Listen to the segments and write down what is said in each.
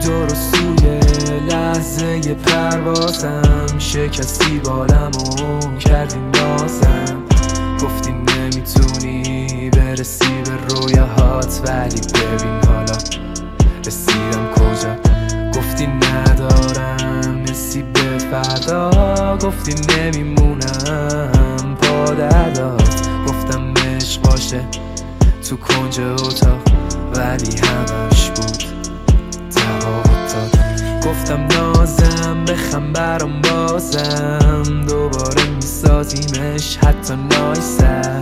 سوی لحظه پروازم شکستی بالمو کردی نازم، گفتی نمیتونی برسی به رویاهات، ولی ببین حالا رسیدم کجا. گفتی ندارم حسی به فردا، گفتی نمیمونم با دردات. گفتم عشق باشه تو کنج اتاق، ولی همش بود تواتات. گفتم نازم بخم برام بازم، دوباره میسازیمش حتی نایسر.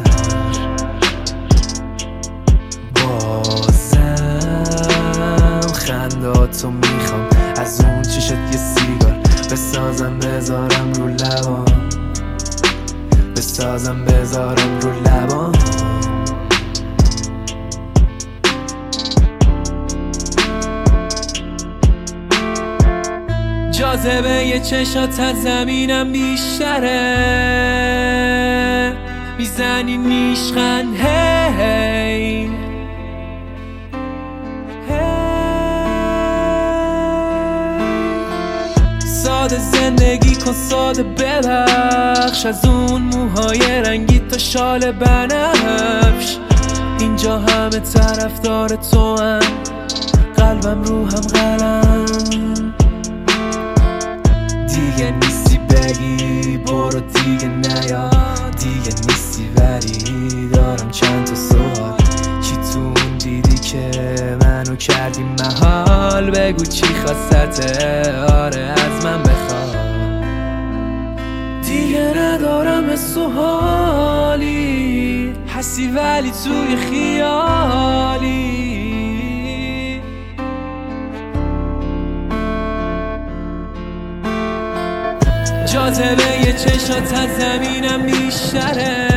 بازم خنداتو میخوام، از اون چشت یه سیگار بسازم بذارم رو لبام، بسازم بذارم رو لبام. جاذبه یه چشات از زمینم بیشتره، میزنی نیشخند هی ساده زندگی کن، ساده ببخش، از اون موهای رنگی تا شال بنفش. اینجا همه طرفدار تو هم، قلبم روحم قلم. دیگه نیستی بگی برو، دیگه نیا، دیگه نیستی ولی دارم چند تا سوال. چی تو اون دیدی که منو کردی محال؟ بگو چی خواستته، آره از من بخواد. دیگه ندارم حس و حالی، حسی ولی توی خیالی. جاذبه یه چشات از زمینم بیشتره،